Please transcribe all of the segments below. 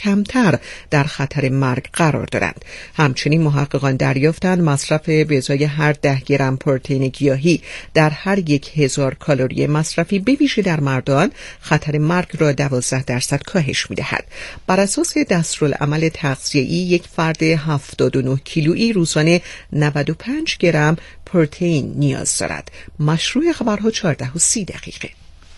کمتر در خطر مرگ قرار دارند. همچنین محققان دریافتند مصرف به ازای هر 10 گرم پروتئین گیاهی در هر 1000 کالری مصرفی به ویژه در مردان خطر مرگ را 12% کاهش می‌دهد. بر اساس دستورالعمل تغذیه‌ای یک فرد 79 کیلویی روزانه 95 گرم پروتئین نیاز دارد. مشروع خبرها 14:30.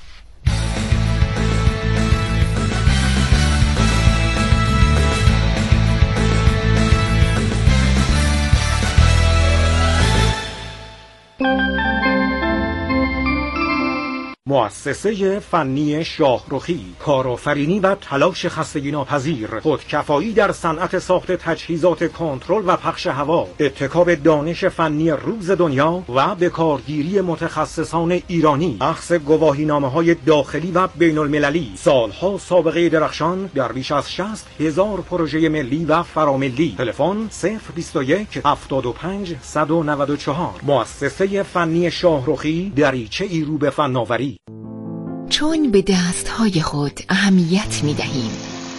مؤسسه فنی شاهرخی، کارآفرینی و تلاش خستگی ناپذیر، خودکفایی در صنعت ساخت تجهیزات کنترل و پخش هوا، اتکا به دانش فنی روز دنیا و به کارگیری متخصصان ایرانی، اخذ گواهینامه‌های داخلی و بین‌المللی، سالها سابقه درخشان در بیش از 60,000 پروژه ملی و فراملی. تلفن 021 75 194. مؤسسه فنی شاهرخی، دریچه‌ای رو به فناوری. چون به دستهای خود اهمیت می دهیم.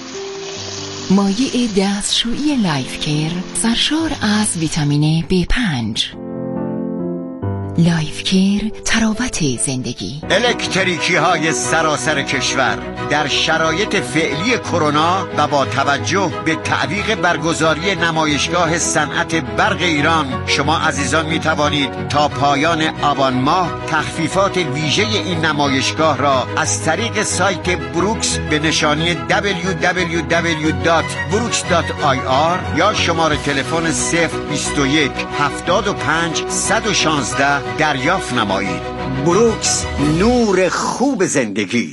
مایع دستشویی لایف کیر سرشار از ویتامین B5. لایف کیر تراوت زندگی. الکتریکی های سراسر کشور در شرایط فعلی کرونا و با توجه به تعویق برگزاری نمایشگاه صنعت برق ایران، شما عزیزان می توانید تا پایان آبان ماه تخفیفات ویژه این نمایشگاه را از طریق سایت بروکس به نشانی www.brooks.ir یا شماره تلفن 021 75 116 دریافت نمایید. بروکس، نور خوب زندگی.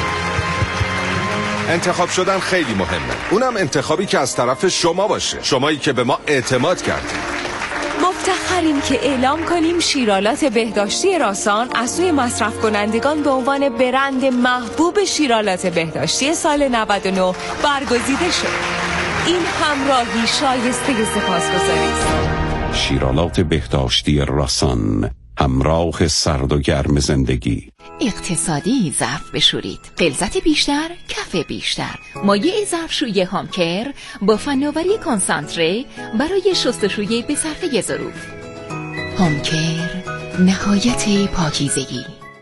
انتخاب شدن خیلی مهمه، اونم انتخابی که از طرف شما باشه، شمایی که به ما اعتماد کردید. مفتخریم که اعلام کنیم شیرالات بهداشتی راسان از سوی مصرف کنندگان به عنوان برند محبوب شیرالات بهداشتی سال 99 برگزیده شد. این همراهی شایسته سپاسگزاری است. شیرالات بهداشتی راسان، همراه سرد و گرم زندگی. اقتصادی ظرف بشورید، غلظت بیشتر، کف بیشتر. مایع ظرفشویی هامکر با فناوری کنسانتره برای شستشوی به صرفه ظروف. هامکر، نهایت پاکیزگی.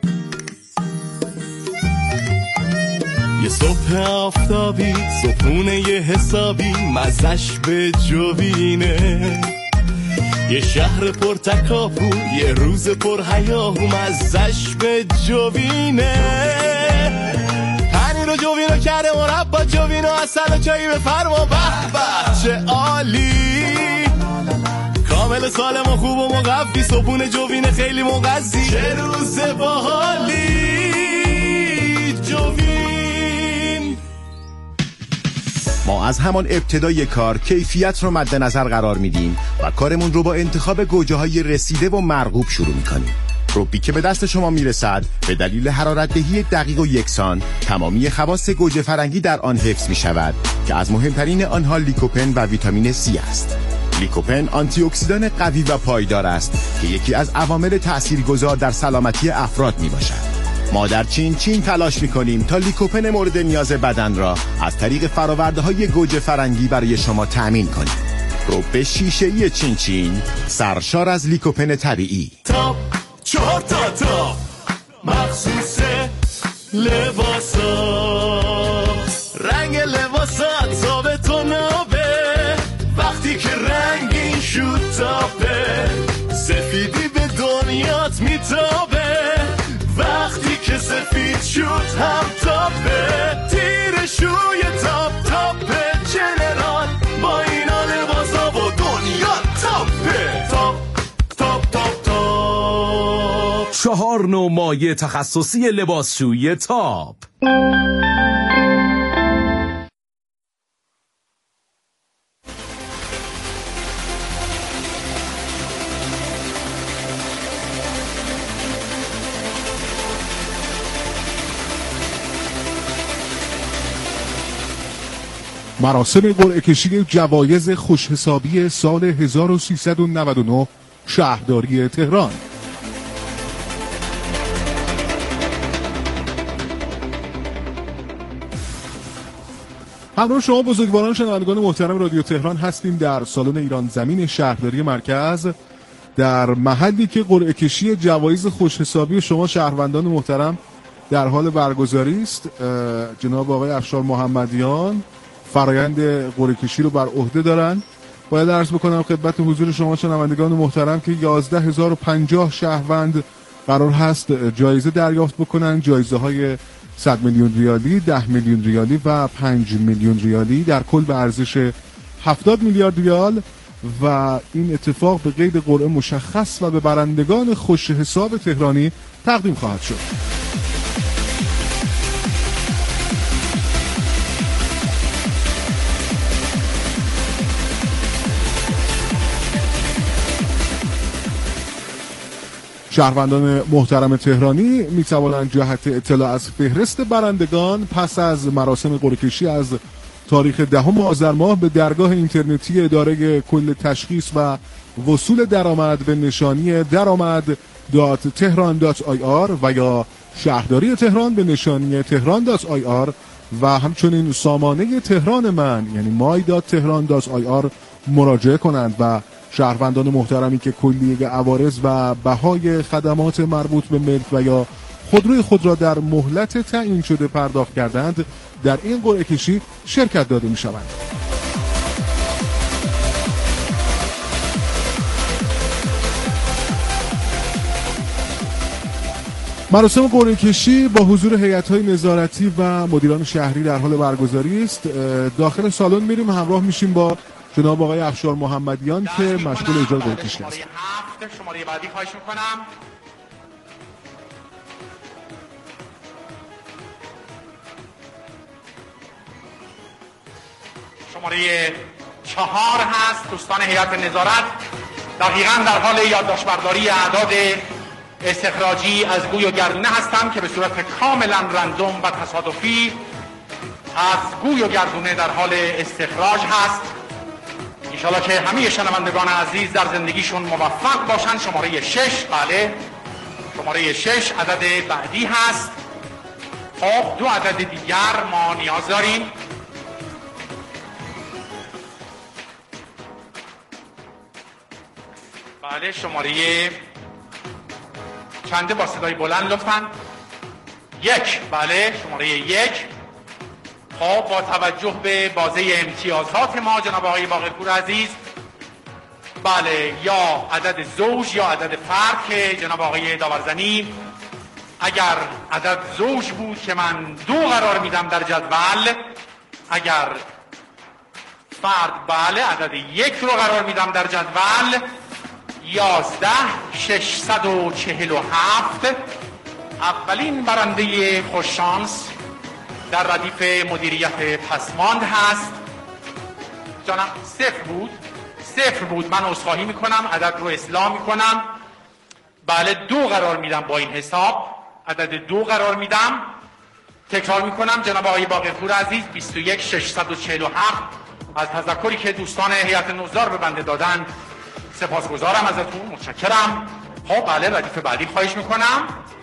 یه صبح آفتابی، صبحونه یه حسابی، مزش به جوینه. یه شهر پر تکاپو، یه روز پر هیاهو، مزش به جوینه. پنیر و جوینو کرده مربا، جوینو اصل و چایی بفرما، به به چه عالی. کامل سالم و خوب و مقوی، صبحونه جوینه خیلی مغذی، چه روز باحالی. جوین. ما از همان ابتدای کار کیفیت رو مد نظر قرار میدیم و کارمون رو با انتخاب گوجه‌های رسیده و مرغوب شروع میکنیم. روبی که به دست شما میرسد به دلیل حرارت‌دهی دقیق و یکسان تمامی خواص گوجه فرنگی در آن حفظ میشود که از مهمترین آنها لیکوپن و ویتامین C است. لیکوپن آنتی اکسیدان قوی و پایدار است که یکی از عوامل تاثیرگذار در سلامتی افراد میباشد. ما در چین تلاش میکنیم تا لیکوپن مورد نیاز بدن را از طریق فرآورده‌های گوجه فرنگی برای شما تأمین کنیم. روب شیشه‌ای چین سرشار از لیکوپن طبیعی. تاپ 4 تا تاپ مخصوص لباسا، رنگ لباسات ثابت و نابه، وقتی که رنگین شد تاپه، سفیدی به دنیات میتابه، وقتی که سفید شد هم تاپه، تیر شوی تاپه، جنرال با اینا لباسا و دنیا تاپه. تاپ 4 نوع مایع تخصصی لباسشویی تاپ. مراسم قرعه کشی جوایز خوشحسابی سال 1399 شهرداری تهران. همراه شما بزرگواران شنوندگان محترم رادیو تهران هستیم در سالن ایران زمین شهرداری مرکز، در محلی که قرعه کشی جوایز خوشحسابی شما شهروندان محترم در حال برگزاری است. جناب آقای افشار محمدیان فرایند قرعه کشی رو بر عهده دارن. باید عرض بکنم خدمت حضور شما شنوندگان محترم که 11050 شهروند قرار هست جایزه دریافت بکنن، جایزه های 100 میلیون ریالی، 10 میلیون ریالی و 5 میلیون ریالی در کل به ارزش 70 میلیارد ریال و این اتفاق به قید قرعه مشخص و به برندگان خوش حساب تهرانی تقدیم خواهد شد. شهروندان محترم تهرانی می توانند جهت اطلاع از فهرست برندگان پس از مراسم قرعه کشی از تاریخ 10 آذر ماه به درگاه اینترنتی اداره کل تشخیص و وصول درآمد به نشانی درآمد.tehran.ir و یا شهرداری تهران به نشانی tehran.ir و همچنین سامانه تهران من یعنی my.tehran.ir مراجعه کنند و شهروندان محترمی که کلیه عوارض و بهای خدمات مربوط به ملک و یا خودروی خود را در مهلت تعیین شده پرداخت کردند در این قرعه کشی شرکت داده می شوند. مراسم قرعه کشی با حضور هیئت‌های نظارتی و مدیران شهری در حال برگزاری است. داخل سالن میریم، همراه میشیم با جناب آقای افشار محمدیان که مشغول اجرای قرعه کشی است. شماره بعدی خواهش می‌کنم. شماره 4 هست. دوستان هیئت نظارت دقیقاً در حال یادداشت‌برداری اعداد استخراجی از گوی و گردونه هستند که به صورت کاملا رندوم و تصادفی از گوی و گردونه در حال استخراج هست. انشاءالله که همه شنوندگان عزیز در زندگیشون موفق باشن. شماره 6 بله شماره 6 عدد بعدی هست. خب 2 عدد دیگر ما نیاز داریم. بله شماره چنده با صدای بلند لطفاً. 1 بله شماره 1. خب با توجه به بازه امتیازات ما جناب آقای باقرپور عزیز بله یا عدد زوج یا عدد فرد که جناب آقای داورزنی اگر عدد زوج بود که من 2 قرار میدم در جدول، اگر فرد بله عدد 1 رو قرار میدم در جدول. 11647 اولین برنده خوششانس در ردیف مدیریت پسماند هست. جانم 0 بود من عذرخواهی میکنم، عدد رو اصلاح میکنم. بله 2 قرار میدم با این حساب، عدد 2 قرار میدم. تکرار میکنم جناب آقای باقرپور عزیز 21647 از تذکری که دوستان هیئت نظار به بنده دادن سپاسگزارم ازتون، متشکرم. خب بله ردیف بعدی خواهش میکنم.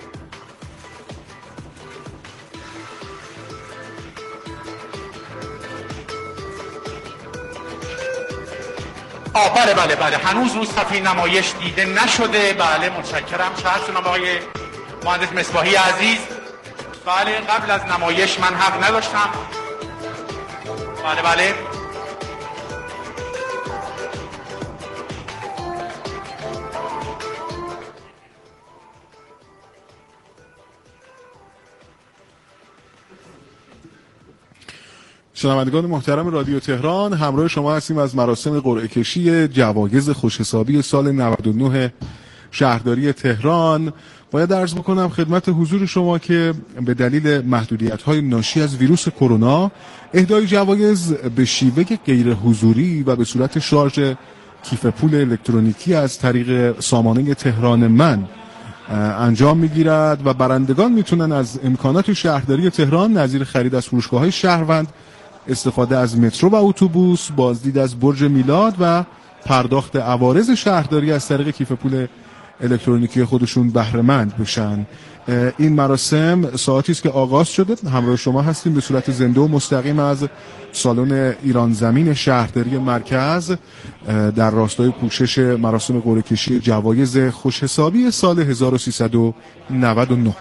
بله هنوز رو صفحه نمایش دیده نشده. بله متشکرم. چه هست جناب آقای مهندس مصباحی عزیز؟ بله قبل از نمایش من حق نداشتم. بله شنوندگان محترم رادیو تهران، همراه شما هستیم از مراسم قرعه کشی جوایز خوشحسابی سال 99 شهرداری تهران. باید عرض بکنم خدمت حضور شما که به دلیل محدودیت‌های ناشی از ویروس کرونا اهدای جوایز به شیوه غیر حضوری و به صورت شارژ کیف پول الکترونیکی از طریق سامانه تهران من انجام میگیرد و برندگان میتونن از امکانات شهرداری تهران نظیر خرید از فروشگاه‌های شهروند، استفاده از مترو و اتوبوس، بازدید از برج میلاد و پرداخت عوارض شهرداری از طریق کیف پول الکترونیکی خودشون بهره مند بشن. این مراسم ساعتی است که آغاز شده. همراه شما هستیم به صورت زنده و مستقیم از سالن ایران زمین شهرداری مرکز در راستای پوشش مراسم قرعه کشی جوایز خوشحسابی سال 1399.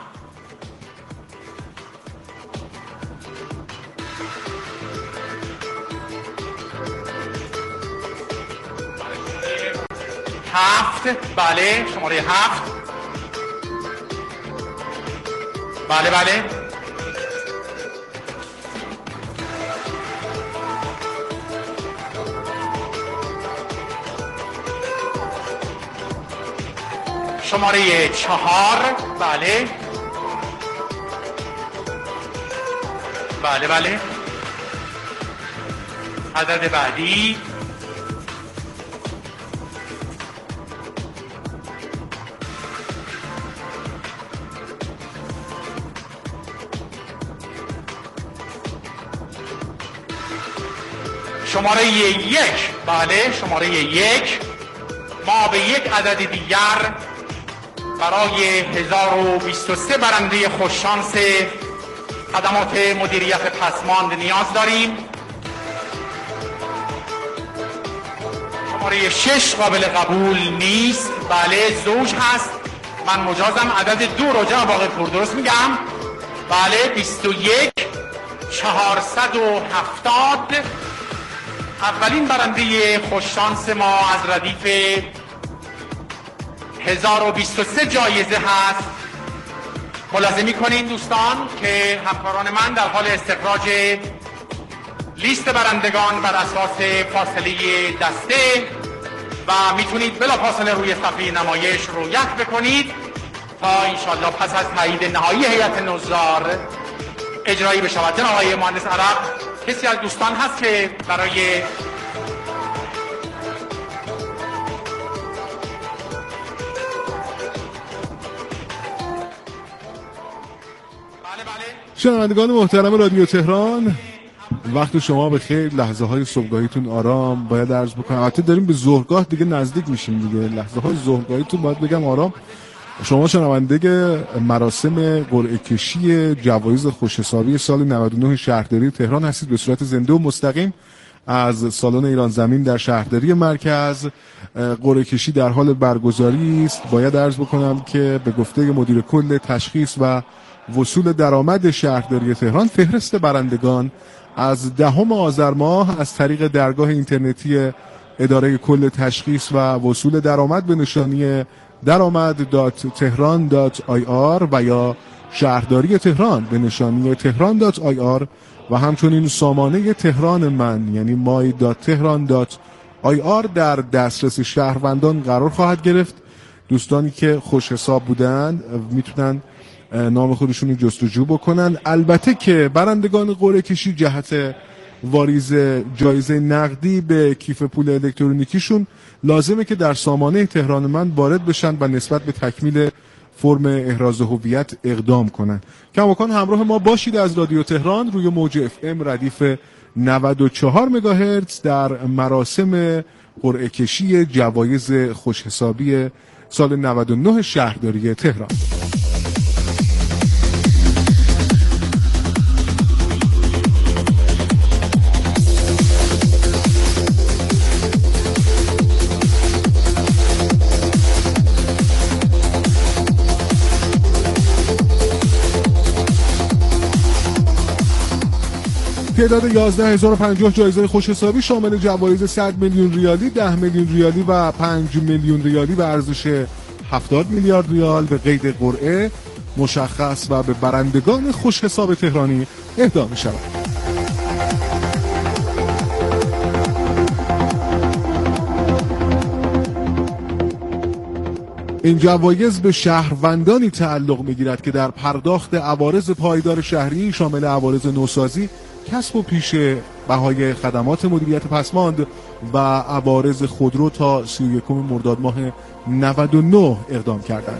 هفت، بله، شماره 7. بله بله. شماره 4. بله بله بله. عدد بعدی شماره 1. بله، شماره 1. ما به یک عدد دیگر برای 1023 برنده خوششانس خدمات مدیریت پسماند نیاز داریم. شماره 6 قابل قبول نیست. بله، زوج هست. من مجازم عدد 2 رو جناب آقای پور درست میگم؟ بله، 21 470. اولین برنده خوششانس ما از ردیف 1023 جایزه هست. ملاحظه می‌کنین دوستان که همکاران من در حال استخراج لیست برندگان بر اساس فاصله دسته و میتونید بلافاصله روی صفحه نمایش رویت بکنید تا انشالله پس از تایید نهایی هیئت نظار اجرایی بشود. جناب آقای مهندس عرب، کسی از دوستان هست که برای شنوندگان محترم رادیو تهران، وقت شما به خیر. لحظه های صبحگاهیتون آرام. باید عرض بکنم البته داریم به ظهرگاه دیگه نزدیک میشیم دیگه. لحظه های ظهرگاهیتون باید بگم آرام. شما شنونده مراسم قرعه کشی جوایز خوشحسابی سال 99 شهرداری تهران هستید به صورت زنده و مستقیم از سالن ایران زمین در شهرداری مرکز. قرعه کشی در حال برگزاری است. باید عرض بکنم که به گفته مدیر کل تشخیص و وصول درآمد شهرداری تهران، فهرست برندگان از 10 آذر ماه از طریق درگاه اینترنتی اداره کل تشخیص و وصول درآمد به نشانی درآمد.tehran.ir و یا شهرداری تهران به نشانی tehran.ir و همچنین سامانه تهران من یعنی my.tehran.ir در دسترس شهروندان قرار خواهد گرفت. دوستانی که خوش حساب بودن میتونن نام خودشون رو جستجو بکنن. البته که برندگان قرعه کشی جهت واریز جایزه نقدی به کیف پول الکترونیکیشون لازمه که در سامانه تهران من وارد بشن و نسبت به تکمیل فرم احراز هویت اقدام کنن. کماکان همراه ما باشید از رادیو تهران روی موج اف ام ردیف 94 مگاهرتز در مراسم قرعه کشی جوایز خوشحسابی سال 99 شهرداری تهران. تعداد 11050 جایزه خوشحسابی شامل جوایز 100 میلیون ریالی، 10 میلیون ریالی و 5 میلیون ریالی به ارزش 70 میلیارد ریال به قید قرعه مشخص و به برندگان خوشحساب تهرانی اهدا می شود. این جوایز به شهروندانی تعلق می‌گیرد که در پرداخت عوارض پایدار شهری شامل عوارض نوسازی، کسب و پیش، بهای خدمات مدیریت پسماند و عوارض خودرو تا 31 مرداد ماه 99 اقدام کردند.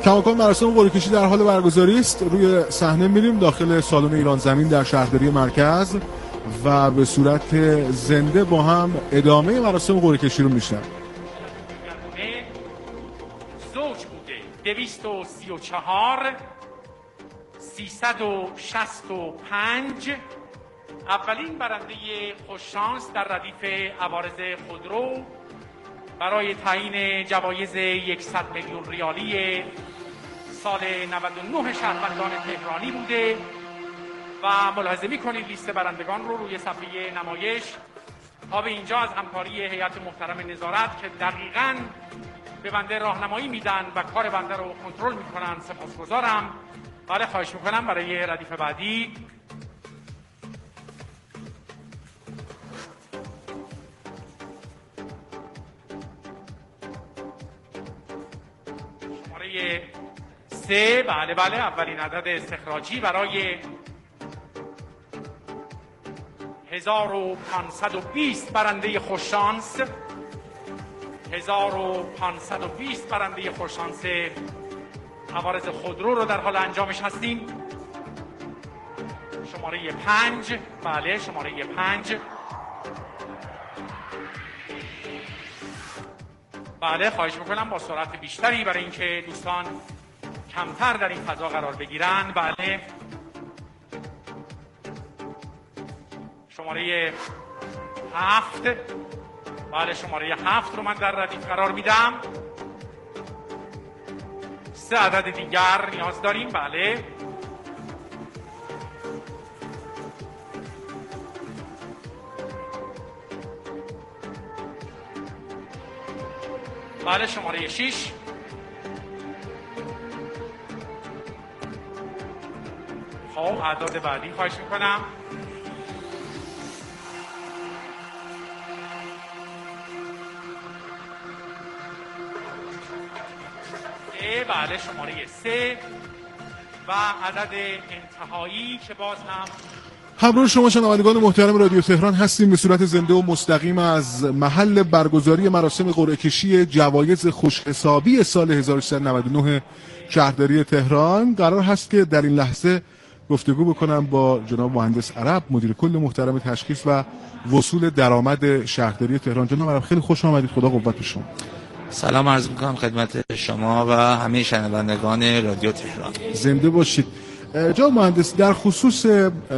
کماکان مراسم قرعه کشی در حال برگزاری است. روی صحنه میریم داخل سالن ایران زمین در شهرداری مرکز و به صورت زنده با هم ادامه مراسم قرعه کشی رو میشنویم. زوج بوده 234 365. اولین برنده خوششانس در ردیف عوارض خودرو برای تعیین جوایز 100 میلیون ریالی سال 99 شهروندان تهرانی بوده و ملاحظه می‌کنید لیست برندگان رو روی صفحه نمایش. تا به اینجا از همکاری هیئت محترم نظارت که دقیقاً به بنده راهنمایی میدن و کار بنده رو کنترل میکنن سپاسگزارم. بله خواهش میکنم برای ردیف بعدی. شماره 3. بله اولین عدد استخراجی برای 1520 برنده خوششانس. 1520 برنده خوششانس عوارض خودرو رو در حال انجامش هستیم. شماره 5. بله شماره 5. بله خواهش میکنم با سرعت بیشتری برای اینکه دوستان کمتر در این فضا قرار بگیرن. بله شماره 7. بله شماره 7 رو من در ردیف قرار میدم. 3 عدد دیگر نیاز داریم. بله بله شماره 6. خب اعداد بعدی خواهش میکنم. بله شماره 3 و عدد انتهایی که باز هم همراه شما شنوندگان محترم رادیو تهران هستیم به صورت زنده و مستقیم از محل برگزاری مراسم قرعه کشی جوایز خوشحسابی سال 1399 شهرداری تهران. قرار هست که در این لحظه گفتگو بکنم با جناب مهندس عرب، مدیر کل محترم تشخیص و وصول درآمد شهرداری تهران. جناب عرب خیلی خوش آمدید، خدا قوت شما. سلام عرض میکنم خدمت شما و همه شنوندگان رادیو تهران. زنده باشید. جناب مهندس، در خصوص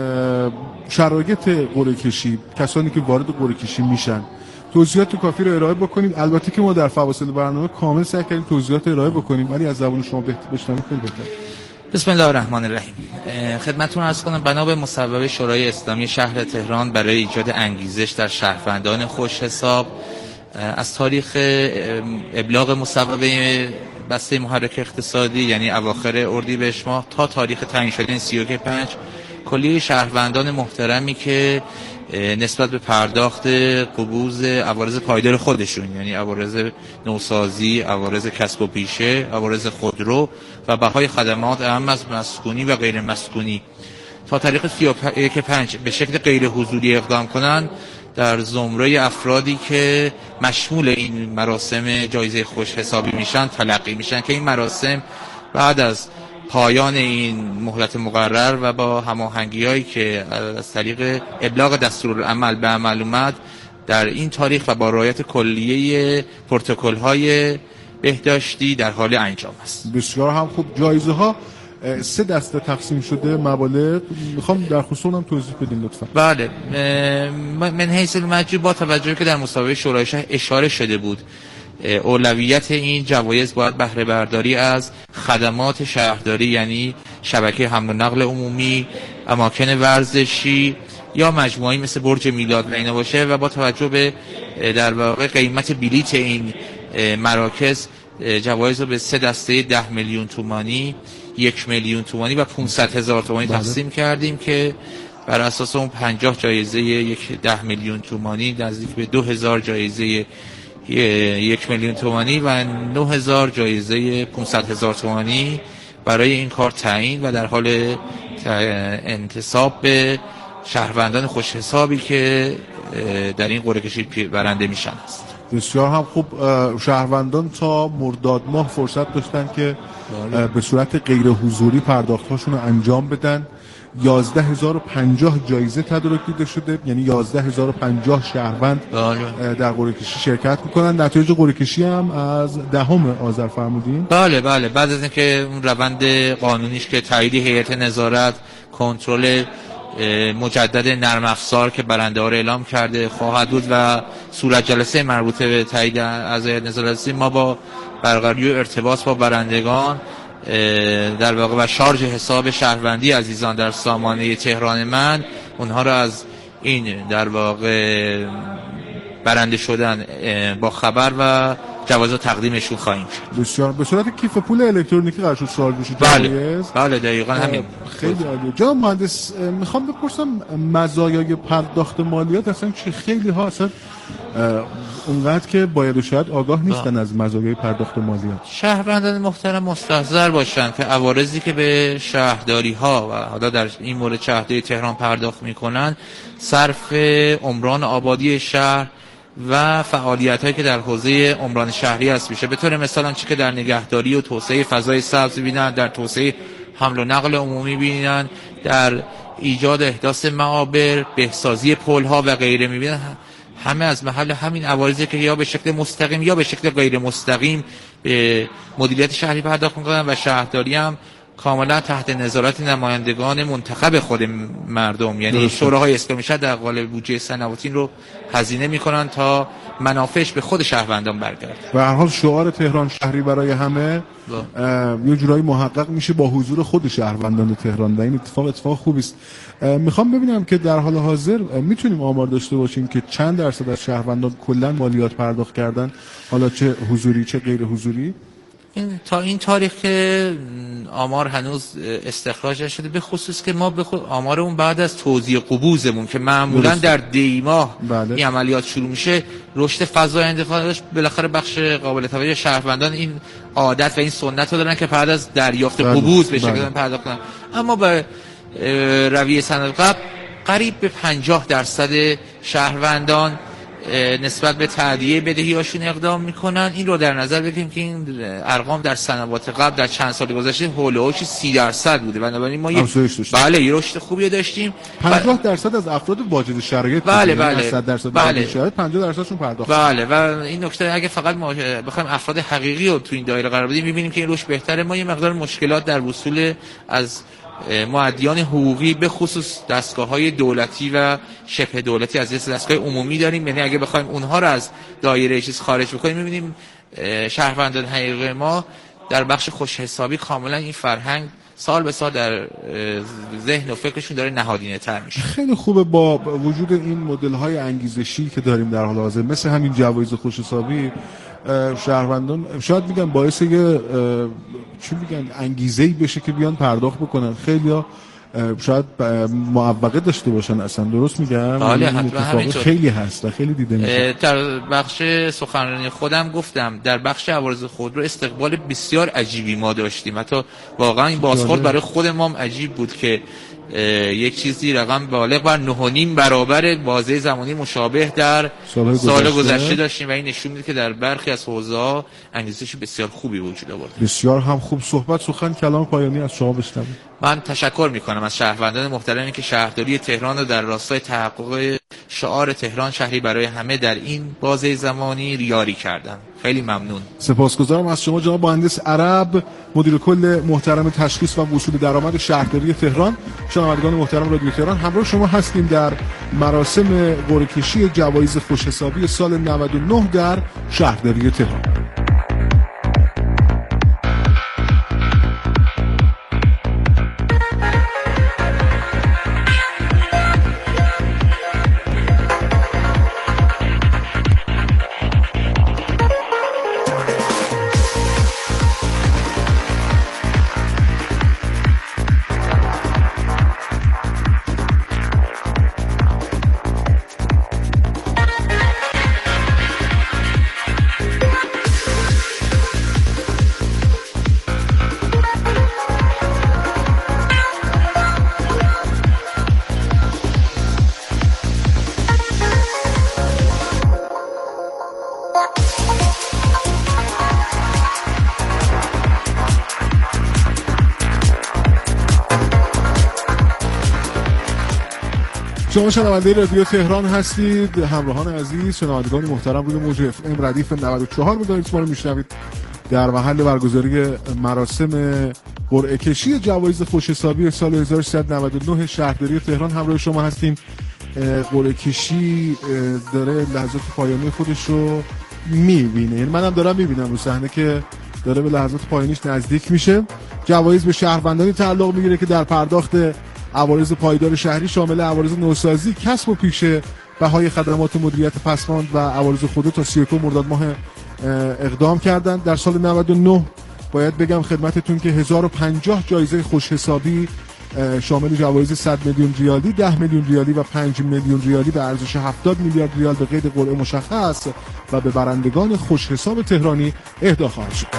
شرایط قرعه کشی، کسانی که وارد قرعه کشی میشن توضیحات کافی رو ارائه بکنیم. البته که ما در فواصل برنامه کامل سعی کردیم توضیحات ارائه بکنیم، ولی از زبان شما بشنویم خیلی بهتره. بسم الله الرحمن الرحیم. خدمتتون عرض کنم بنا به مصوبه شورای اسلامی شهر تهران برای ایجاد انگیزش در شهروندان خوش حساب از تاریخ ابلاغ مصوبه بسته محرک اقتصادی یعنی اواخر اردیبهشت ماه تا تاریخ تعیین شده 31/5 کلیه شهروندان محترمی که نسبت به پرداخت قبوض عوارض پایدار خودشون یعنی عوارض نوسازی، عوارض کسب و پیشه، عوارض خودرو و بهای خدمات اهم از مسکونی و غیر مسکونی تا تاریخ 31/5 به شکل غیر حضوری اقدام کنن در زمره افرادی که مشمول این مراسم جایزه خوش حسابی میشن تلقی میشن که این مراسم بعد از پایان این مهلت مقرر و با هماهنگی‌هایی که از طریق ابلاغ دستورالعمل به عمل اومد در این تاریخ و با رعایت کلیه پروتکل‌های بهداشتی در حال انجام است. بسیار هم خوب. جایزه ها 3 دسته تقسیم شده مبالغ، میخوام در خصوص اونم توضیح بدین لطفا. بله، من حیث المجری با توجه که در مصوبه شورای شهر اشاره شده بود اولویت این جوایز باید بهره برداری از خدمات شهرداری یعنی شبکه حمل و نقل عمومی، اماکن ورزشی یا مجموعه‌ای مثل برج میلاد و اینا باشه و با توجه به در واقع قیمت بلیت این مراکز جوایز رو به 3 دسته 10 میلیون تومانی، 1 میلیون تومانی و 500,000 تومانی تقسیم کردیم که بر اساس اون 50 جایزه 10 میلیون تومانی نزدیک به 2000 جایزه 1 میلیون تومانی و 9000 جایزه 500,000 تومانی برای این کار تعیین و در حال انتصاب به شهروندان خوش حسابی که در این قرعه کشی برنده میشن است. بسیار هم خوب. شهروندان تا مرداد ماه فرصت داشتن که به صورت غیر حضوری پرداخت‌هاشون رو انجام بدن. 11050 جایزه تدارک دیده شده، یعنی 11050 شهروند در قرعه کشی شرکت میکنن. نتایج قرعه کشی هم از 10 آذر فرمودین؟ بله بعد از اینکه اون روند قانونیش که تایید هیئت نظارت، کنترل مجدد نرم افزار که برنده ها رو اعلام کرده خواهد بود و صورت جلسه مربوطه به تایید از هیئت نظارت، ما با برقراری ارتباط با برندگان در واقع و شارژ حساب شهروندی عزیزان در سامانه تهران من اونها رو از این در واقع برنده شدن با خبر و جواز تقدیمشون خواهیم کرد. بسیار. به صورت کیف پول الکترونیکی قرار شد شارژ بشه؟ بله دقیقاً همین. خیلی عالیه. جناب مهندس، میخوام بپرسم مزایای پرداخت مالیات اصلا چه؟ خیلی ها اصلا اونقدر که باید و شاید آگاه نیستن از مزایای پرداخت مالیات. شهروندان محترم مستحضر باشن که عوارضی که به شهرداری ها و حالا در این مورد شهرداری تهران پرداخت میکنن صرف عمران آبادی شهر و فعالیت‌هایی که در حوزه عمران شهری هست میشه. به طور مثال آنچه که در نگهداری و توسعه فضای سبز بینن، در توسعه حمل و نقل عمومی بینن، در ایجاد احداث معابر، بهسازی پل‌ها و غیره میبینن، همه از محل همین عوارضی که یا به شکل مستقیم یا به شکل غیر مستقیم به مدیریت شهری پرداخت میکنن و شهرداری هم کاملا تحت نظارت نمایندگان منتخب خود مردم، یعنی شوراهای اسلامی شهر در قالب بودجه سنواتی رو هزینه میکنن تا منافعش به خود شهروندان برگرده. و هر حال شعار تهران شهری برای همه یه جورایی محقق میشه با حضور خود شهروندان تهران و این اتفاق خوبی است. میخوام ببینم که در حال حاضر میتونیم آمار داشته باشیم که چند درصد از شهروندان کلا مالیات پرداخت کردن، حالا چه حضوری چه غیر حضوری؟ تا این تاریخ که آمار هنوز استخراج نشده، به خصوص که ما آمارمون بعد از توزیع قبوزمون که معمولا در دیماه این عملیات شروع میشه، رشد فضای انتقادش بالاخره بخش قابل توجه شهروندان این عادت و این سنت رو دارن که بعد از دریافت قبوز به شکل پرداخت کنن. اما به رویه سند قبل قریب به 50% شهروندان نسبت به تأدیه بدهیاشون اقدام میکنن. این رو در نظر بگیریم که این ارقام در سنوات قبل در چند سال گذشته هولوش 30% بوده، بنابراین ما یه رشد خوبی داشتیم. 50% از افراد واجد شرایط، 100% واجد شرایط 50% شون پرداخت. بله و این نکته اگه فقط ما بخوایم افراد حقیقی رو تو این دایره قرار بدیم میبینیم که این رشد بهتره. ما یه مقدار مشکلات در وصول از مؤدیان حقوقی به خصوص دستگاه‌های دولتی و شبه دولتی از دستگاه عمومی داریم، یعنی اگه بخوایم اونها رو از دایره چیز خارج بکنیم می‌بینیم شهروندان حقیقی ما در بخش خوش حسابی کاملا این فرهنگ سال به سال در ذهن و فکرشون داره نهادینه‌تر میشه. خیلی خوبه با وجود این مدل‌های انگیزشی که داریم در حال حاضر، مثل همین جوایز خوش حسابی، شهروندان شاید میگن باعث یه چی میگن انگیزه‌ای بشه که بیان پرداخت بکنن. خیلی‌ها شاید معوقه داشته باشن اصلا، درست میگم؟ بله حتما خیلی هست و خیلی دیده میشه. در بخش سخنرانی خودم گفتم در بخش عوارض خودرو استقبال بسیار عجیبی ما داشتیم، حتی واقعا این بازخورد برای خود ما هم عجیب بود که یک چیزی رقم بالغ بر 9.5 برابر بازه زمانی مشابه در سال گذشته داشتیم و این نشون میده که در برخی از حوزه‌ها انگیزش بسیار خوبی وجود آورده. بسیار هم خوب. سخن کلام پایانی از شما بشنویم. من تشکر میکنم از شهروندان محترمی که شهرداری تهران رو در راستای تحقق شعار تهران شهری برای همه در این بازه زمانی یاری کردن. خیلی ممنون. سپاسگزارم از شما جناب مهندس عرب، مدیر کل محترم تشخیص و وصول درآمد شهرداری تهران. شنوندگان محترم رادیو تهران، همراه شما هستیم در مراسم قرعه کشی جوایز خوشحسابی سال 99 در شهرداری تهران. شما شنونده رادیو تهران هستید. همراهان عزیز، شنوندگان محترم، روی موج اف ام ردیف 94 می‌دانید ما رو میشنوید. در محل برگزاری مراسم قرعه کشی جوایز خوشحسابی سال 1399 شهرداری تهران همراه شما هستیم. قرعه کشی داره لحظات پایانی خودش رو میبینه، یعنی منم دارم میبینم رو صحنه که داره به لحظات پایانیش نزدیک میشه. جوایز به شهروندانی تعلق میگیره که در پرداخت عوارض پایدار شهری شامل عوارض نوسازی، کسب و پیشه، بهای خدمات مدیریت پسماند و عوارض خودرو تا 31 مرداد ماه اقدام کردند. در سال 99 باید بگم خدمتتون که 1050 جایزه خوشحسابی شامل جوایز 100 میلیون ریالی، 10 میلیون ریالی و 5 میلیون ریالی به ارزش 70 میلیارد ریال به قید قرعه مشخص و به برندگان خوشحساب تهرانی اهدا خواهد شد.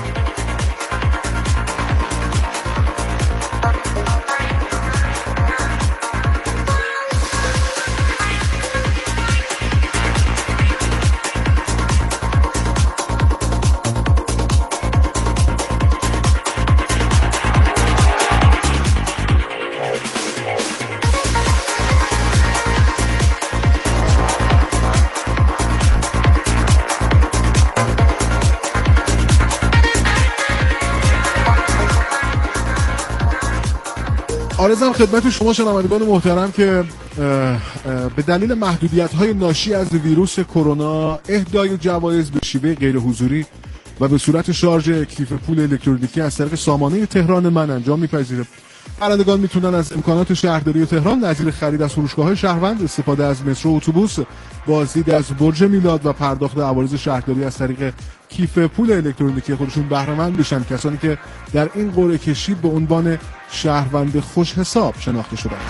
عرضم خدمت شما شنوندگان محترم که به دلیل محدودیت‌های ناشی از ویروس کرونا اهدای جوایز به شیوه غیر حضوری و به صورت شارژ کیف پول الکترونیکی از طریق سامانه تهران من انجام می‌پذیره. برندگان میتونن از امکانات شهرداری تهران نظیر خرید از فروشگاه‌های شهروند، استفاده از مترو و اتوبوس، بازدید از برج میلاد و پرداخت عوارض شهرداری از طریق کیف پول الکترونیکی خودشون بهره مند بشن، کسانی که در این قرعه کشی به عنوان شهروند خوش حساب شناخته شدند.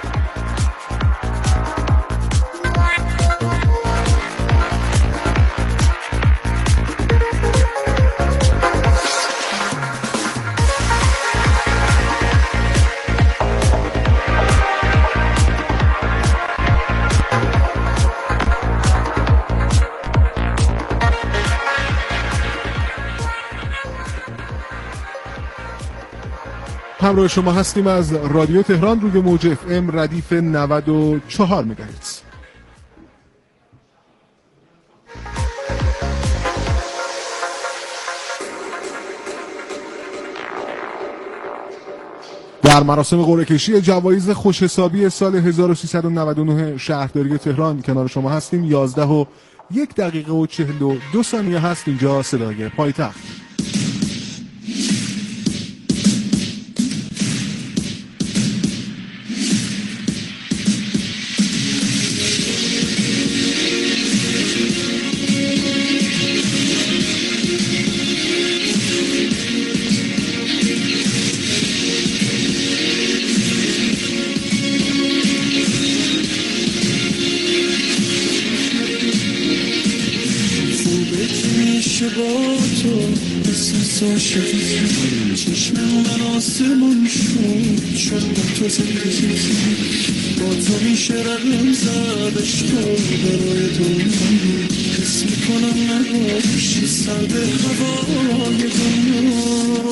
همراه شما هستیم از رادیو تهران روی موج اف ام ردیف 94 مگاهرتز. در مراسم قرعه کشی جوایز خوشحسابی سال 1399 شهرداری تهران کنار شما هستیم. 11:01:42 هست اینجا صدای پایتخت. چشم من آسمون شد چون با تو زندگی با تو میشه رقم زدش تو برای تو حس میکنم نباشی سرد هوای دنیا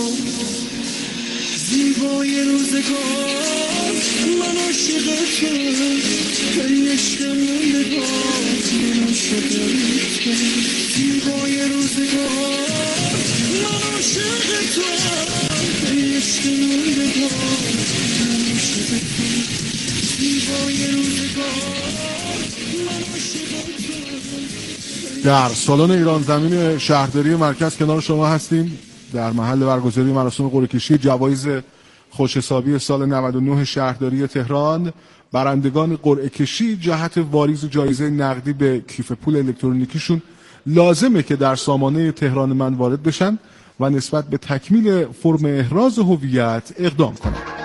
زیبای روزگار من عاشق تو ای عشقم موندگار من عاشق تو زیبای روزگار من عاشق تو ای عشق موندگار من عاشق تو زیبای روزگار من عاشق تو. در سالن ایران زمین شهرداری مرکز کنار شما هستیم در محل برگزاری مراسم قرعه کشی جوایز خوشحسابی سال 99 شهرداری تهران. برندگان قرعه کشی جهت واریز جایزه نقدی به کیف پول الکترونیکیشون لازمه که در سامانه تهران من وارد بشن و نسبت به تکمیل فرم احراز هویت اقدام کنند.